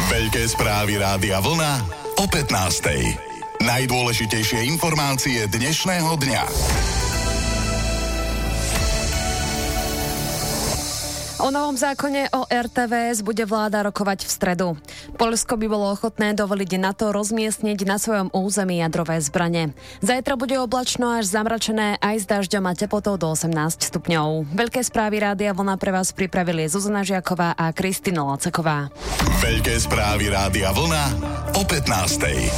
Veľké správy Rádia Vlna o 15:00. Najdôležitejšie informácie dnešného dňa. O novom zákone o RTVS bude vláda rokovať v stredu. Poľsko by bolo ochotné dovoliť NATO rozmiestniť na svojom území jadrové zbrane. Zajtra bude oblačno až zamračené aj s dažďom a teplotou do 18 stupňov. Veľké správy Rádia Vlna pre vás pripravili Zuzana Žiaková a Kristina Laceková. Veľké správy Rádia Vlna o 15:00.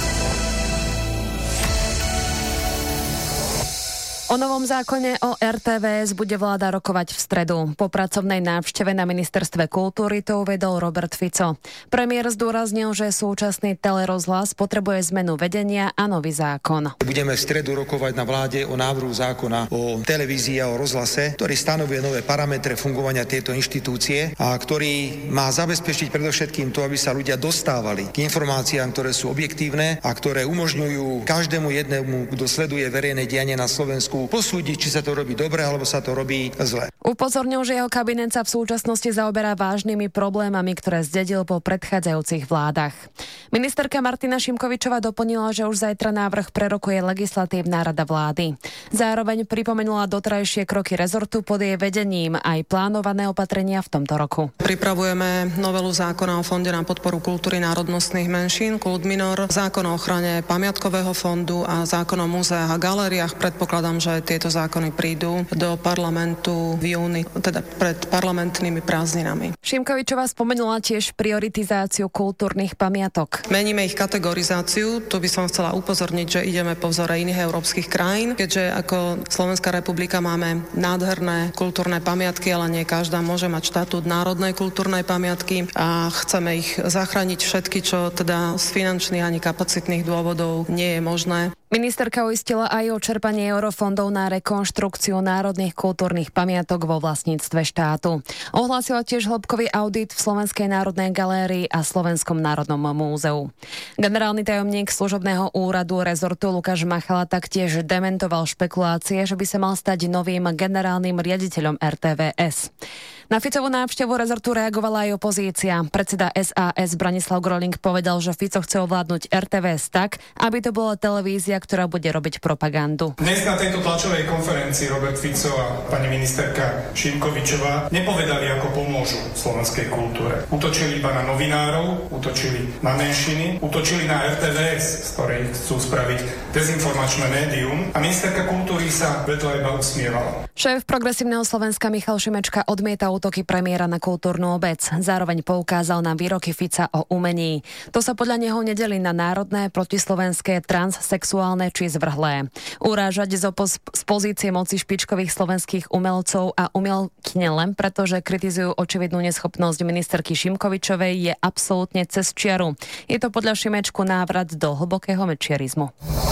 O novom zákone o RTVS bude vláda rokovať v stredu. Po pracovnej návšteve na ministerstve kultúry to uvedol Robert Fico. Premiér zdôraznil, že súčasný telerozhlas potrebuje zmenu vedenia a nový zákon. Budeme v stredu rokovať na vláde o návrhu zákona o televízii a o rozhlase, ktorý stanovuje nové parametre fungovania tejto inštitúcie a ktorý má zabezpečiť predovšetkým to, aby sa ľudia dostávali k informáciám, ktoré sú objektívne a ktoré umožňujú každému jednému, kto sleduje verejné dianie na Slovensku, posúdiť, či sa to robí dobre, alebo sa to robí zle. Upozornil, že jeho kabinet sa v súčasnosti zaoberá vážnymi problémami, ktoré zdedil po predchádzajúcich vládach. Ministerka Martina Šimkovičová doplnila, že už zajtra návrh prerokuje legislatívna rada vlády. Zároveň pripomenula doterajšie kroky rezortu pod jej vedením aj plánované opatrenia v tomto roku. Pripravujeme novelu zákona o Fonde na podporu kultúry národnostných menšín, Kult Minor, zákon o ochrane pamiatkového fondu a zákon o múzeách a galériách. Predpokladám, že tieto zákony prídu do parlamentu v júni, teda pred parlamentnými prázdninami. Šimkovičová spomenula tiež prioritizáciu kultúrnych pamiatok. Meníme ich kategorizáciu, tu by som chcela upozorniť, že ideme po vzore iných európskych krajín, keďže ako Slovenská republika máme nádherné kultúrne pamiatky, ale nie každá môže mať štatút národnej kultúrnej pamiatky a chceme ich zachrániť všetky, čo teda z finančných ani kapacitných dôvodov nie je možné. Ministerka uistila aj o čerpanie eurofondov na rekonštrukciu národných kultúrnych pamiatok vo vlastníctve štátu. Ohlásila tiež hĺbkový audit v Slovenskej národnej galérii a Slovenskom národnom múzeu. Generálny tajomník služobného úradu rezortu Lukáš Machala taktiež dementoval špekulácie, že by sa mal stať novým generálnym riaditeľom RTVS. Na Ficovú návštevu rezortu reagovala aj opozícia. Predseda SAS Branislav Groling povedal, že Fico chce ovládnuť RTVS tak, aby to bola televízia, ktorá bude robiť propagandu. Dnes na tejto tlačovej konferencii Robert Fico a pani ministerka Šimkovičová nepovedali, ako pomôžu slovenskej kultúre. Útočili iba na novinárov, útočili na menšiny, útočili na RTVS, z ktorej chcú spraviť dezinformačné médium, a ministerka kultúry sa vedľa iba usmievala. Šéf Progresívneho Slovenska Michal Šimečka odmieta útoky premiéra na kultúrnu obec. Zároveň poukázal na výroky Fica o umení. To sa podľa neho nedelí na národné, protislovenské, transsexuálne či zvrhlé. Urážať z pozície moci špičkových slovenských umelcov a umelkyne len preto, že kritizujú očividnú neschopnosť ministerky Šimkovičovej, je absolútne cez čiaru. Je to podľa Šimečku návrat do hlbokého mečiarizmu.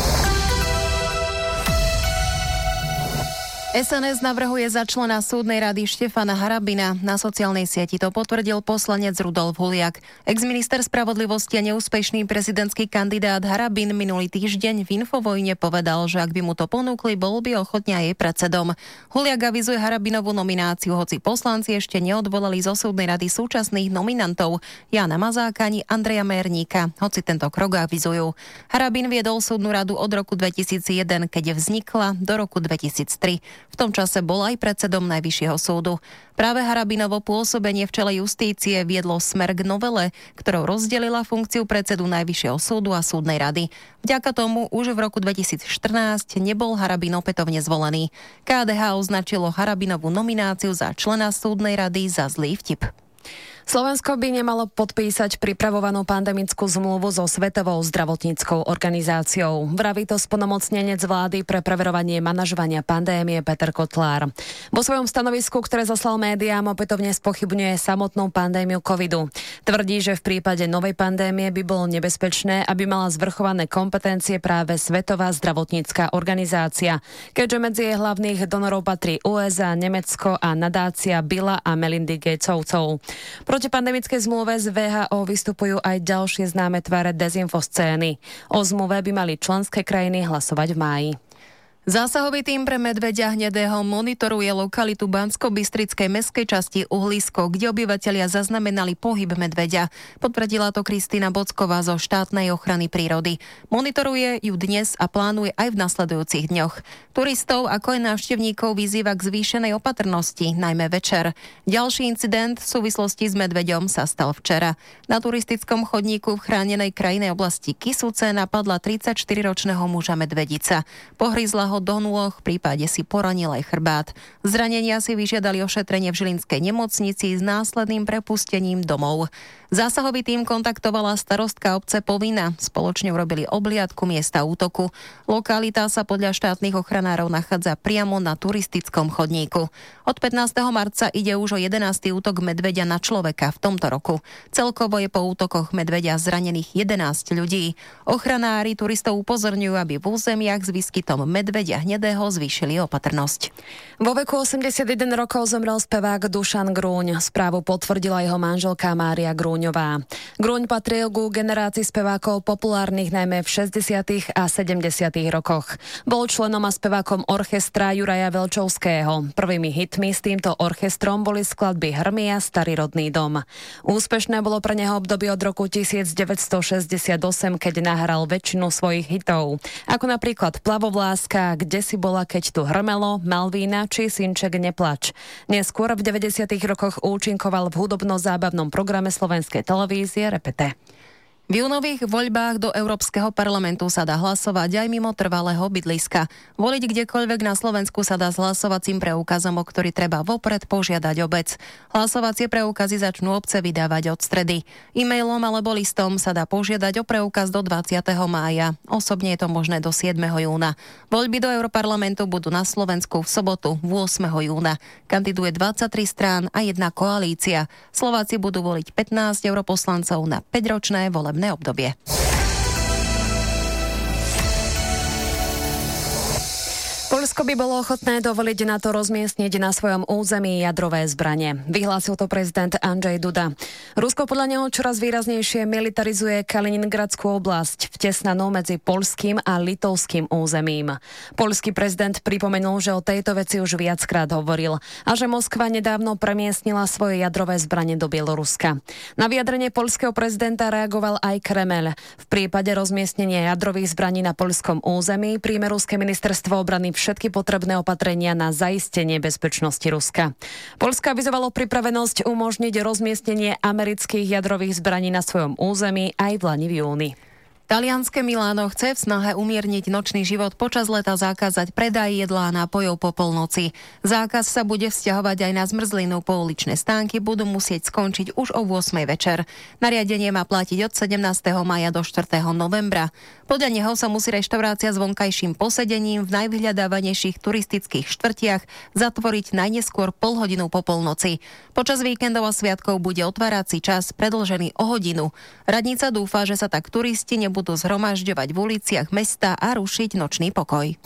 SNS navrhuje za člena súdnej rady Štefana Harabina. Na sociálnej sieti to potvrdil poslanec Rudolf Huliak. Exminister spravodlivosti a neúspešný prezidentský kandidát Harabin minulý týždeň v Infovojne povedal, že ak by mu to ponúkli, bol by ochotne aj jej predsedom. Huliak avizuje Harabinovú nomináciu, hoci poslanci ešte neodvolali zo súdnej rady súčasných nominantov Jána Mazáka ani Andreja Merníka, hoci tento krok avizujú. Harabin viedol súdnu radu od roku 2001, keď vznikla, do roku 2003. V tom čase bol aj predsedom Najvyššieho súdu. Práve Harabinovo pôsobenie v čele justície viedlo smer k novele, ktorou rozdelila funkciu predsedu Najvyššieho súdu a súdnej rady. Vďaka tomu už v roku 2014 nebol Harabin opätovne zvolený. KDH označilo Harabinovú nomináciu za člena súdnej rady za zlý vtip. Slovensko by nemalo podpísať pripravovanú pandemickú zmluvu so Svetovou zdravotníckou organizáciou. Vraví to splnomocnenec vlády pre preverovanie manažovania pandémie Peter Kotlár. Vo svojom stanovisku, ktoré zaslal médiám, opätovne spochybňuje samotnú pandémiu covidu. Tvrdí, že v prípade novej pandémie by bolo nebezpečné, aby mala zvrchované kompetencie práve Svetová zdravotnícka organizácia, keďže medzi jej hlavných donorov patrí USA, Nemecko a nadácia Billa a Melindy Gatesovcov. Proti pandemickej zmluve z WHO vystupujú aj ďalšie známe tváre dezinfoscény. O zmluve by mali členské krajiny hlasovať v máji. Zásahový tím pre medveďa hnedého monitoruje lokalitu Banskobystrickej mestskej časti Uhlisko, kde obyvatelia zaznamenali pohyb medveďa. Potvrdila to Kristína Bocková zo štátnej ochrany prírody. Monitoruje ju dnes a plánuje aj v nasledujúcich dňoch. Turistov ako aj návštevníkov vyzýva k zvýšenej opatrnosti, najmä večer. Ďalší incident v súvislosti s medveďom sa stal včera. Na turistickom chodníku v chránenej krajinnej oblasti Kysuce napadla 34-ročného muža medvedica. Pohryzla ho do nôh, v prípade si poranil aj chrbát. Zranenia si vyžiadali ošetrenie v žilinskej nemocnici s následným prepustením domov. Zásahový tím kontaktovala starostka obce Povinna. Spoločne urobili obliadku miesta útoku. Lokalita sa podľa štátnych ochranárov nachádza priamo na turistickom chodníku. Od 15. marca ide už o 11. útok medveďa na človeka v tomto roku. Celkovo je po útokoch medveďa zranených 11 ľudí. Ochranári turistov upozorňujú, aby v územiach s výskytom medveďa hnedého zvýšili opatrnosť. Vo veku 81 rokov zomrel spevák Dušan Grúň. Správu potvrdila jeho manželka Mária Grúňová. Grúň patril ku generácii spevákov populárnych najmä v 60. a 70. rokoch. Bol členom a spevákom orchestra Juraja Velčovského. Prvými hitmi s týmto orchestrom boli skladby Hrmia, Starý rodný dom. Úspešné bolo pre neho obdobie od roku 1968, keď nahral väčšinu svojich hitov. Ako napríklad Plavovláska, Kde si bola, keď tu hrmelo, Malvína či Synček neplač. Neskôr v 90. rokoch účinkoval v hudobno-zábavnom programe slovenskej televízie Repete. V júnových voľbách do Európskeho parlamentu sa dá hlasovať aj mimo trvalého bydliska. Voliť kdekoľvek na Slovensku sa dá s hlasovacím preukazom, o ktorý treba vopred požiadať obec. Hlasovacie preukazy začnú obce vydávať od stredy. E-mailom alebo listom sa dá požiadať o preukaz do 20. mája. Osobne je to možné do 7. júna. Voľby do Európarlamentu budú na Slovensku v sobotu 8. júna. Kandiduje 23 strán a jedna koalícia. Slováci budú voliť 15 europoslancov na 5-ročné volebné obdobie. Poľsko by bolo ochotné dovoliť NATO rozmiestniť na svojom území jadrové zbrane. Vyhlásil to prezident Andrzej Duda. Rusko podľa neho čoraz výraznejšie militarizuje Kaliningradskú oblasť, vtesnanú medzi poľským a litovským územím. Poľský prezident pripomenul, že o tejto veci už viackrát hovoril a že Moskva nedávno premiestnila svoje jadrové zbrane do Bieloruska. Na vyjadrenie poľského prezidenta reagoval aj Kremeľ. V prípade rozmiestnenia jadrových zbraní na poľskom území príjme ruské ministerstvo obrany všetky potrebné opatrenia na zaistenie bezpečnosti Ruska. Poľsko avizovalo pripravenosť umožniť rozmiestnenie amerických jadrových zbraní na svojom území aj v lani v júni. Talianske Miláno chce v snahe umierniť nočný život počas leta zakázať predaj jedla a nápojov po polnoci. Zákaz sa bude vzťahovať aj na zmrzlinu. Pouličné stánky budú musieť skončiť už o 8 večer. Nariadenie má platiť od 17. maja do 4. novembra. Podľa neho sa musí reštaurácia s vonkajším posedením v najvyhľadávanejších turistických štvrtiach zatvoriť najneskôr pol hodinu po polnoci. Počas víkendov a sviatkov bude otvárací čas predĺžený o hodinu. Radnica dúfa, že sa tak turisti budú zhromažďovať v uliciach mesta a rušiť nočný pokoj.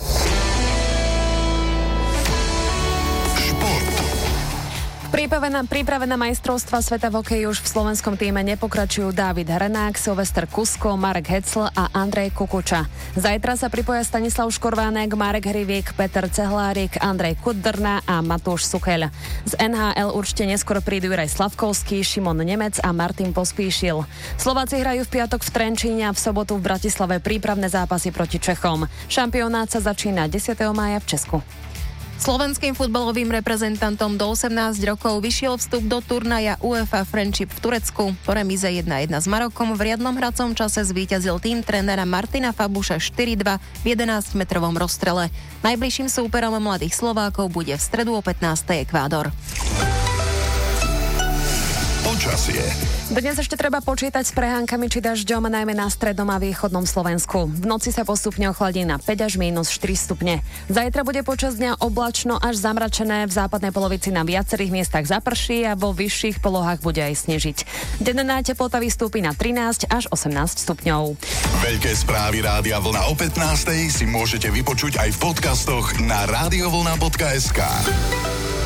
Príprave na majstrovstva sveta v hokeji už v slovenskom týme nepokračujú Dávid Hrenák, Silvester Kusko, Marek Hecl a Andrej Kukuča. Zajtra sa pripoja Stanislav Škorvánek, Marek Hrivík, Peter Cehlárik, Andrej Kudrna a Matúš Sucheľ. Z NHL určite neskôr prídu Juraj Slavkovský, Šimon Nemec a Martin Pospíšil. Slováci hrajú v piatok v Trenčíne a v sobotu v Bratislave prípravné zápasy proti Čechom. Šampionát sa začína 10. mája v Česku. Slovenským futbalovým reprezentantom do 18 rokov vyšiel vstup do turnaja UEFA Friendship v Turecku. Po remíze 1-1 s Marokom v riadnom hracom čase zvíťazil tým trénera Martina Fabuša 4-2 v 11-metrovom rozstrele. Najbližším súperom mladých Slovákov bude v stredu o 15. Ekvádor. Počasie. Dnes ešte treba počítať s prehánkami či dažďom, najmä na strednom a východnom Slovensku. V noci sa postupne ochladí na 5 až -4 stupne. Zajtra bude počas dňa oblačno až zamračené, v západnej polovici na viacerých miestach zaprší a vo vyšších polohách bude aj snežiť. Denná teplota vystúpi na 13 až 18 stupňov. Veľké správy Rádia Vlna o 15:00 si môžete vypočuť aj v podcastoch na radiovlna.sk.